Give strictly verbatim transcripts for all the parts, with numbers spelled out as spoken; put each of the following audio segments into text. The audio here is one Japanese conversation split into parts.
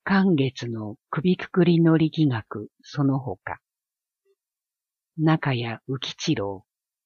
寒月の首くくりの力学その他。中谷浮一郎。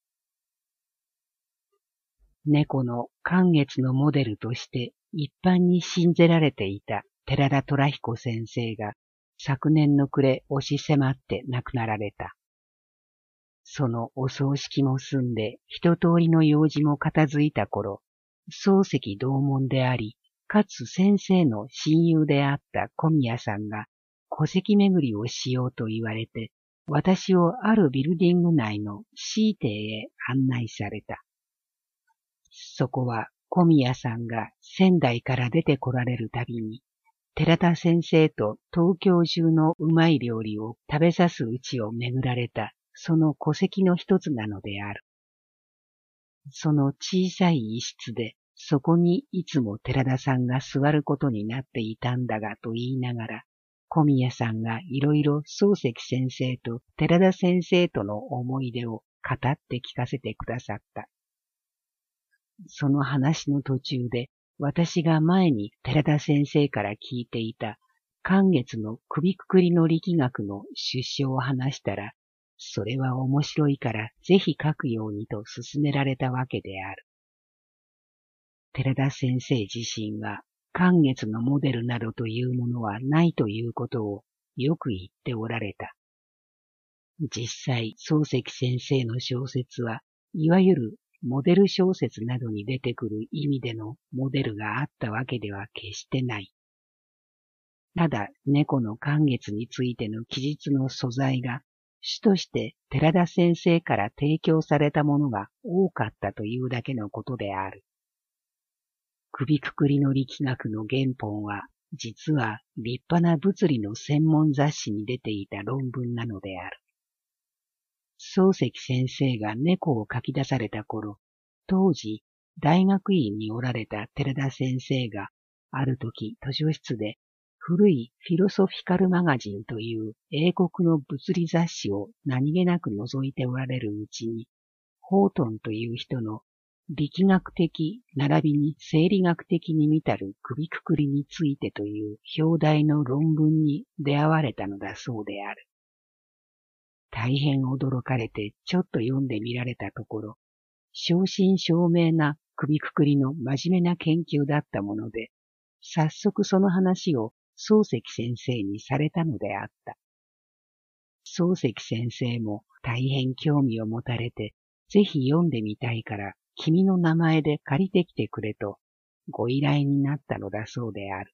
猫の寒月のモデルとして一般に信ぜられていた寺田虎彦先生が昨年の暮れ押し迫って亡くなられた。そのお葬式も済んで一通りの用事も片付いた頃、漱石同門であり、かつ先生の親友であった小宮さんが戸籍巡りをしようと言われて、私をあるビルディング内の C 邸へ案内された。そこは小宮さんが仙台から出て来られるたびに、寺田先生と東京中のうまい料理を食べさすうちを巡られた、その戸籍の一つなのである。その小さい一室で、そこにいつも寺田さんが座ることになっていたんだがと言いながら、小宮さんがいろいろ漱石先生と寺田先生との思い出を語って聞かせてくださった。その話の途中で、私が前に寺田先生から聞いていた寒月の首くくりの力学の出所を話したら、それは面白いからぜひ書くようにと勧められたわけである。寺田先生自身は寒月のモデルなどというものはないということをよく言っておられた。実際、漱石先生の小説はいわゆるモデル小説などに出てくる意味でのモデルがあったわけでは決してない。ただ、猫の寒月についての記述の素材が主として寺田先生から提供されたものが多かったというだけのことである。首くくりの力学の原本は、実は立派な物理の専門雑誌に出ていた論文なのである。漱石先生が猫を書き出された頃、当時大学院におられた寺田先生が、ある時図書室で古いフィロソフィカルマガジンという英国の物理雑誌を何気なく覗いておられるうちに、ホートンという人の力学的並びに生理学的に見たる首くくりについてという表題の論文に出会われたのだそうである。大変驚かれてちょっと読んでみられたところ、正真正銘な首くくりの真面目な研究だったもので、早速その話を漱石先生にされたのであった。漱石先生も大変興味を持たれて、ぜひ読んでみたいから君の名前で借りてきてくれとご依頼になったのだそうである。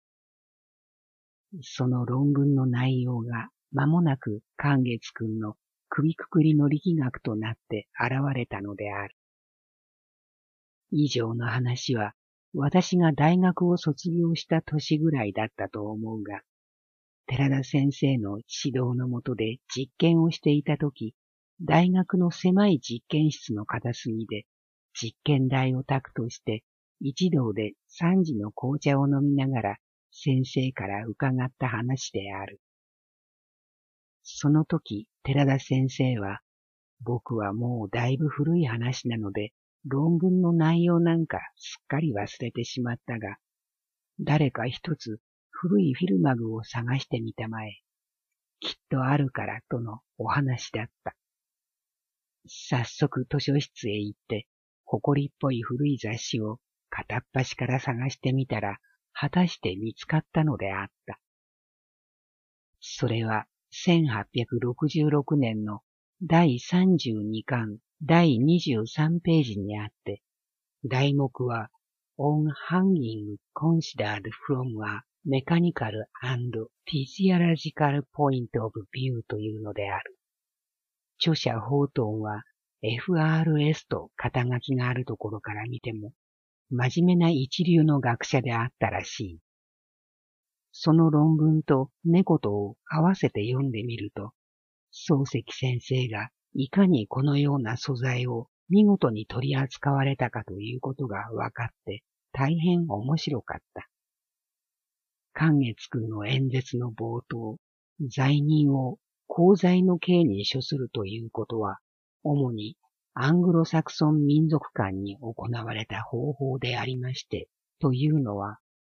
その論文の内容が間もなく寒月くんの首くくりの力学となって現れたのである。以上の話は私が大学を卒業した年ぐらいだったと思うが、寺田先生の指導のもとで実験をしていたとき、大学の狭い実験室の片隅で実験台を焚くとして一同で三時の紅茶を飲みながら先生から伺った話である。その時、寺田先生は、僕はもうだいぶ古い話なので、論文の内容なんかすっかり忘れてしまったが、誰か一つ古いフィルマグを探してみたまえ。きっとあるからとのお話だった。早速図書室へ行って、埃っぽい古い雑誌を片っ端から探してみたら、果たして見つかったのであった。それはせんはっぴゃくろくじゅうろくねんのだいさんじゅうにかんだいにじゅうさんページにあって、題目は On Hanging Considered from a Mechanical and Physiological Point of View というのである。著者ホートンは エフアールエス と肩書きがあるところから見ても、真面目な一流の学者であったらしい。その論文と猫とを合わせて読んでみると、漱石先生がいかにこのような素材を見事に取り扱われたかということが分かって大変面白かった。寒月くんの演説の冒頭、罪人を公罪の刑に処するということは、主にアングロサクソン民族間に行われた方法でありまして、というのは、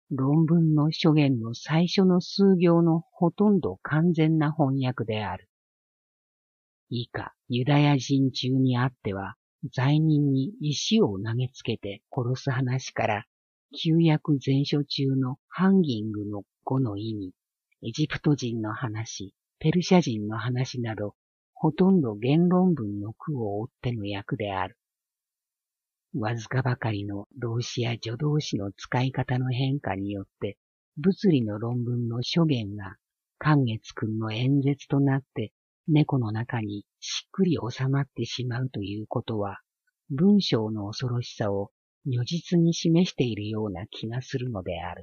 論文の諸言の最初の数行のほとんど完全な翻訳である。以下、ユダヤ人中にあっては、罪人に石を投げつけて殺す話から、旧約全書中のハンギングの語の意味、エジプト人の話、ペルシャ人の話など、ほとんど原論文の句を追っての訳である。わずかばかりの動詞や助動詞の使い方の変化によって、物理の論文の諸言が、寛月くんの演説となって、猫の中にしっくり収まってしまうということは、文章の恐ろしさを如実に示しているような気がするのである。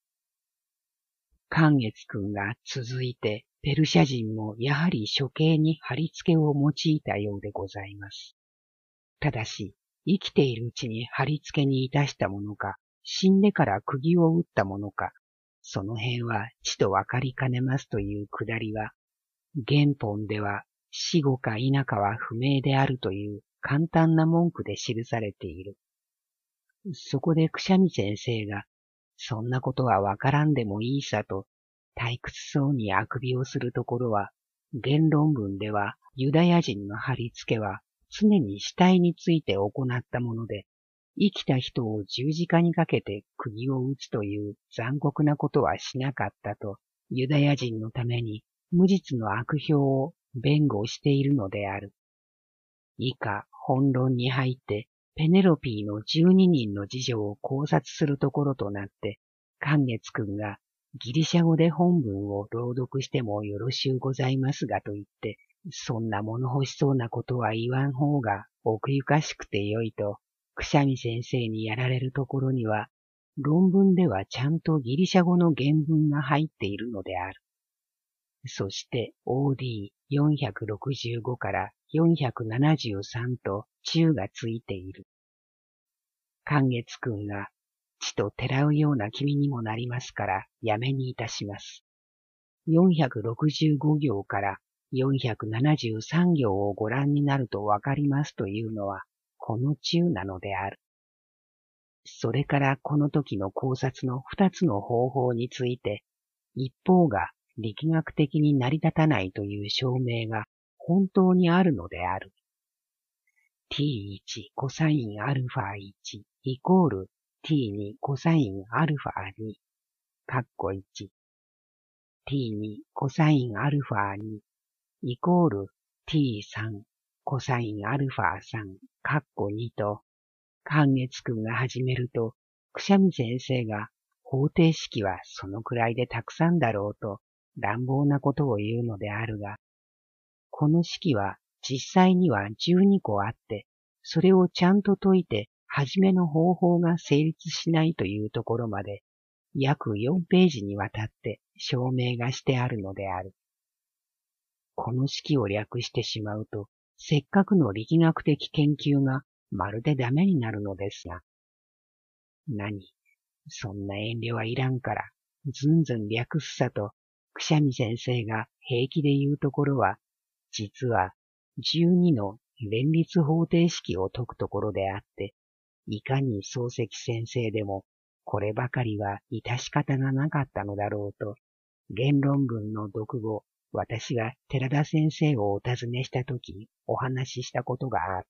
寛月くんが続いて、ペルシャ人もやはり処刑に貼り付けを用いたようでございます。ただし、生きているうちに貼り付けにいたしたものか、死んでから釘を打ったものか、その辺はちとわかりかねますというくだりは、原本では死後か否かは不明であるという簡単な文句で記されている。そこでくしゃみ先生が、そんなことはわからんでもいいさと、退屈そうにあくびをするところは、原論文ではユダヤ人の貼り付けは常に死体について行ったもので、生きた人を十字架にかけて釘を打つという残酷なことはしなかったと、ユダヤ人のために無実の悪評を弁護しているのである。以下、本論に入って、ペネロピーの十二人の次女を考察するところとなって、寛月くんがギリシャ語で本文を朗読してもよろしゅうございますがと言って、そんな物欲しそうなことは言わん方が奥ゆかしくてよいと、くしゃみ先生にやられるところには、論文ではちゃんとギリシャ語の原文が入っているのである。そして オーディーよんひゃくろくじゅうご からよんひゃくななじゅうさんと中がついている。寛月くんが、ちとてらうような気味にもなりますからやめにいたします。よんひゃくろくじゅうご行からよんひゃくななじゅうさん行をご覧になるとわかりますというのは、この中なのである。それからこの時の考察の二つの方法について、一方が力学的に成り立たないという証明が本当にあるのである。ティーワン コサインアルファワンイコール ティーツー コサインアルファツー、カッコいち。ティーツー コサインアルファツーイコール ティースリー コサインアルファスリー、カッコにと、寛月くんが始めると、くしゃみ先生が方程式はそのくらいでたくさんだろうと乱暴なことを言うのであるが、この式は実際にはじゅうにこあって、それをちゃんと解いて、はじめの方法が成立しないというところまで、約よんページにわたって証明がしてあるのである。この式を略してしまうと、せっかくの力学的研究がまるでダメになるのですが。何、そんな遠慮はいらんから、ずんずん略すさと、くしゃみ先生が平気で言うところは、実はじゅうにの連立方程式を解くところであって、いかに漱石先生でも、こればかりは致し方がなかったのだろうと、原論文の読後、私が寺田先生をお尋ねしたときお話ししたことがあった。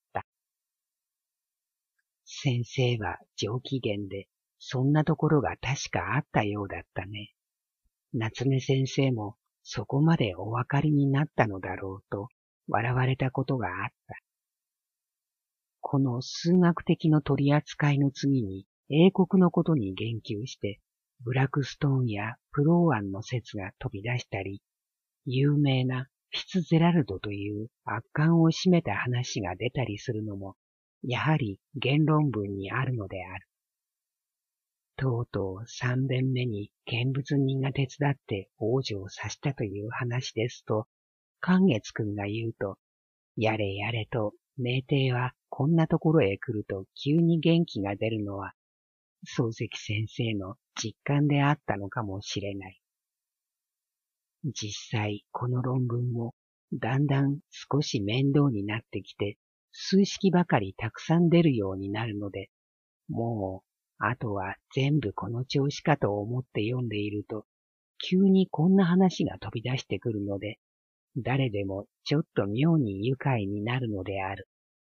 先生は上機嫌で、そんなところが確かあったようだったね。夏目先生もそこまでお分かりになったのだろうと笑われたことがあった。この数学的の取り扱いの次に英国のことに言及して、ブラックストーンやプローアンの説が飛び出したり、有名なフィツゼラルドという圧巻を占めた話が出たりするのも、やはり原論文にあるのである。とうとう三遍目に見物人が手伝って王女を刺したという話ですと、寛月くんが言うと、やれやれと名帝はこんなところへ来ると急に元気が出るのは、漱石先生の実感であったのかもしれない。実際この論文もだんだん少し面倒になってきて、数式ばかりたくさん出るようになるので、もうあとは全部この調子かと思って読んでいると、急にこんな話が飛び出してくるので、誰でもちょっと妙に愉快になるのである。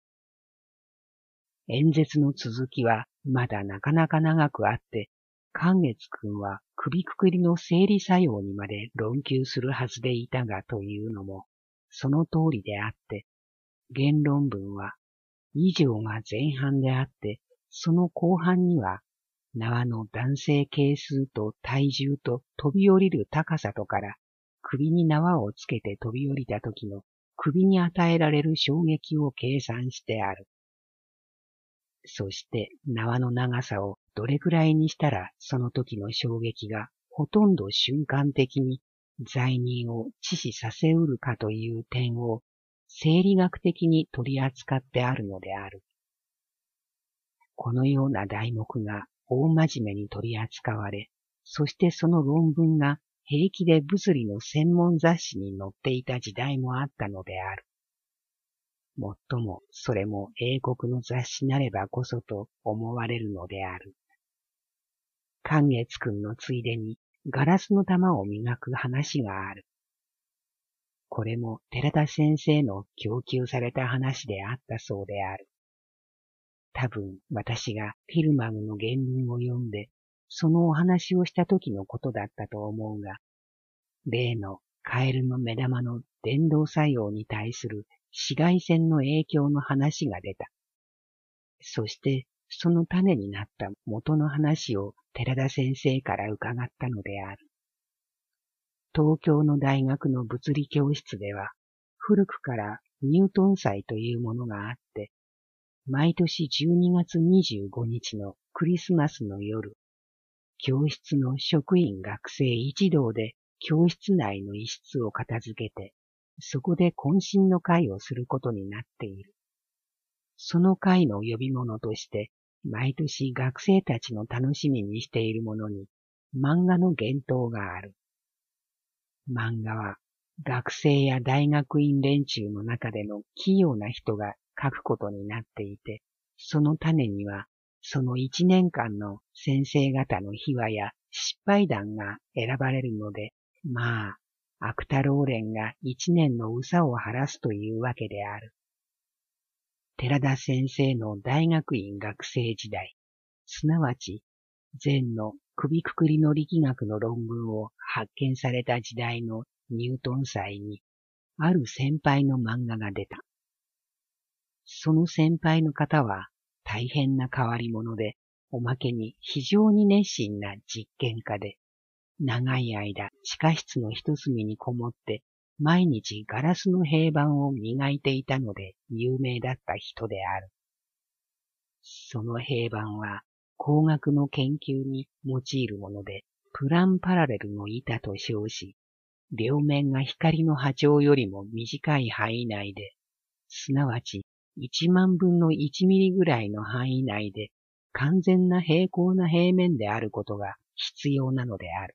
演説の続きはまだなかなか長くあって、寛月くんは首くくりの生理作用にまで論求するはずでいたがというのも、その通りであって、原論文は以上が前半であって、その後半には、縄の男性係数と体重と飛び降りる高さとから、首に縄をつけて飛び降りた時の首に与えられる衝撃を計算してある。そして縄の長さをどれくらいにしたらその時の衝撃がほとんど瞬間的に罪人を致死させうるかという点を生理学的に取り扱ってあるのである。このような題目が大真面目に取り扱われ、そしてその論文が平気で物理の専門雑誌に載っていた時代もあったのである。もっともそれも英国の雑誌なればこそと思われるのである。寛月くんのついでにガラスの玉を磨く話がある。これも寺田先生の供給された話であったそうである。多分私がフィルマグの原文を読んで、そのお話をした時のことだったと思うが、例のカエルの目玉の伝導作用に対する紫外線の影響の話が出た。そしてその種になった元の話を寺田先生から伺ったのである。東京の大学の物理教室では、古くからニュートン祭というものがあって、毎年じゅうにがつにじゅうごにちのクリスマスの夜、教室の職員学生一同で教室内の一室を片付けて、そこで懇親の会をすることになっている。その会の呼び物として、毎年学生たちの楽しみにしているものに、漫画の幻冬がある。漫画は学生や大学院連中の中での器用な人が書くことになっていて、その種にはその一年間の先生方の秘話や失敗談が選ばれるので、まあ、アクタローレンが一年のうさを晴らすというわけである。寺田先生の大学院学生時代、すなわち前の首くくりの力学の論文を発見された時代のニュートン祭に、ある先輩の漫画が出た。その先輩の方は大変な変わり者で、おまけに非常に熱心な実験家で、長い間地下室の一隅にこもって毎日ガラスの平板を磨いていたので有名だった人である。その平板は工学の研究に用いるもので、プランパラレルの板と称し、両面が光の波長よりも短い範囲内で、すなわちいちまんぶんのいちミリぐらいの範囲内で完全な平行な平面であることが必要なのである。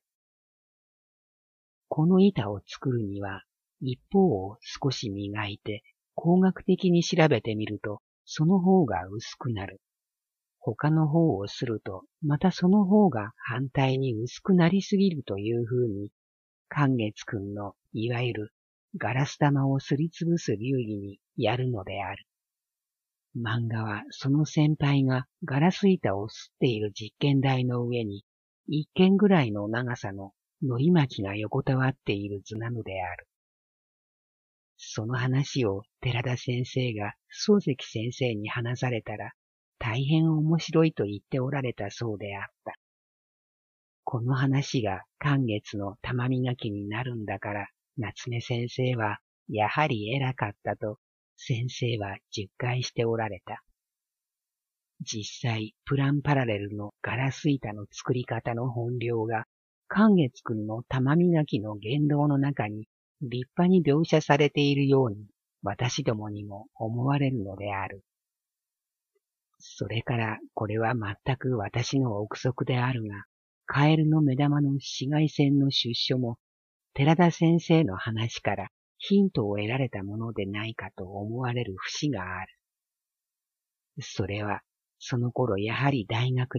この板を作るには、一方を少し磨いて工学的に調べてみると、その方が薄くなる。他の方をすると、またその方が反対に薄くなりすぎるというふうに、寛月くんのいわゆるガラス玉をすりつぶす流儀にやるのである。漫画はその先輩がガラス板をすっている実験台の上に、一軒ぐらいの長さの海苔巻きが横たわっている図なのである。その話を寺田先生が漱石先生に話されたら、大変面白いと言っておられたそうであった。この話が寛月の玉磨きになるんだから、夏目先生はやはり偉かったと先生は述懐しておられた。実際、プランパラレルのガラス板の作り方の本領が、寛月くんの玉磨きの言動の中に立派に描写されているように、私どもにも思われるのである。それからこれは全く私の憶測であるが、カエルの目玉の紫外線の出所も、寺田先生の話からヒントを得られたものでないかと思われる節がある。それは、その頃やはり大学で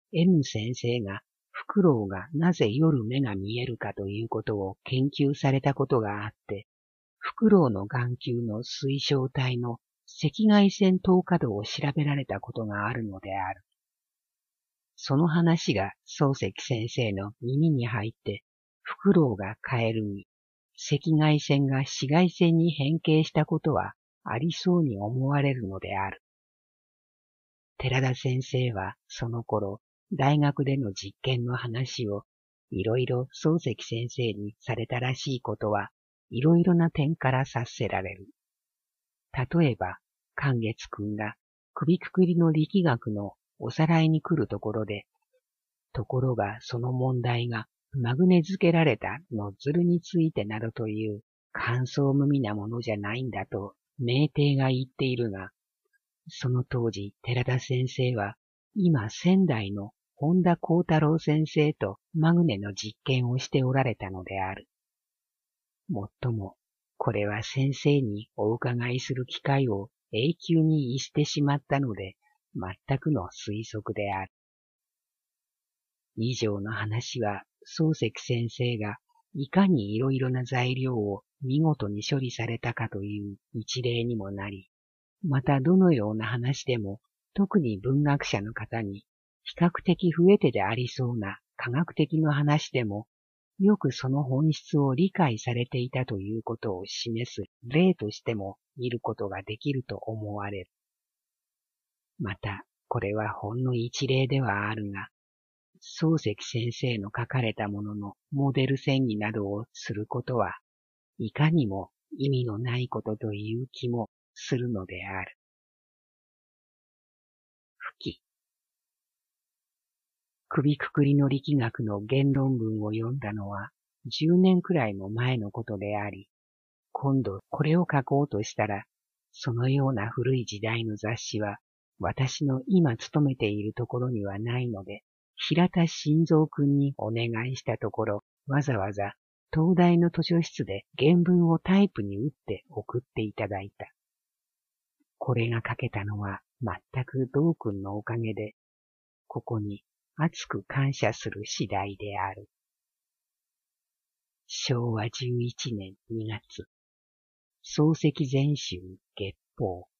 N 先生がフクロウがなぜ夜目が見えるかということを研究されたことがあって、フクロウの眼球の水晶体の赤外線透過度を調べられたことがあるのである。その話が漱石先生の耳に入って、フクロウがカエルに赤外線が紫外線に変形したことはありそうに思われるのである。寺田先生はその頃、大学での実験の話をいろいろ漱石先生にされたらしいことはいろいろな点から察せられる。例えば、寛月くんが首くくりの力学のおさらいに来るところで、ところがその問題がマグネ付けられたノズルについてなどという感想無味なものじゃないんだと名帝が言っているが、その当時寺田先生は今仙台の本田幸太郎先生とマグネの実験をしておられたのである。もっとも、これは先生にお伺いする機会を永久に逸してしまったので、全くの推測である。以上の話は、漱石先生がいかにいろいろな材料を見事に処理されたかという一例にもなり、またどのような話でも、特に文学者の方に比較的不得手でありそうな科学的な話でも、よくその本質を理解されていたということを示す例としても見ることができると思われる。また、これはほんの一例ではあるが、漱石先生の書かれたもののモデル戦議などをすることは、いかにも意味のないことという気もするのである。吹き。首くくりの力学の原論文を読んだのはじゅうねんくらいも前のことであり、今度これを書こうとしたら、そのような古い時代の雑誌は私の今勤めているところにはないので、平田晋三君にお願いしたところ、わざわざ東大の図書室で原文をタイプに打って送っていただいた。これが書けたのは全く道君のおかげで、ここに厚く感謝する次第である。しょうわじゅういちねんにがつ、漱石全集月報。